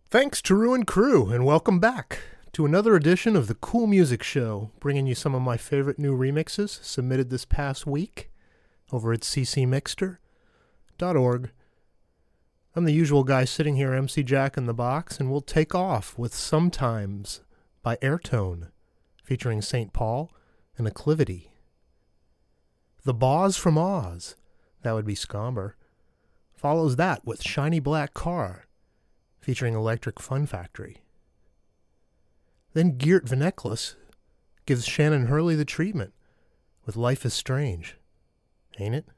Thanks to Ruin Crew, and welcome back to another edition of the Cool Music Show, bringing you some of my favorite new remixes submitted this past week over at ccmixter.org. I'm the usual guy sitting here, MC Jack in the Box, and we'll take off with Sometimes by Airtone, featuring St. Paul and Acclivity. The Boz from Oz, that would be Scomber, follows that with Shiny Black Car, featuring Electric Fun Factory. Then Geert Veneklis gives Shannon Hurley the treatment with Life is Strange, ain't it?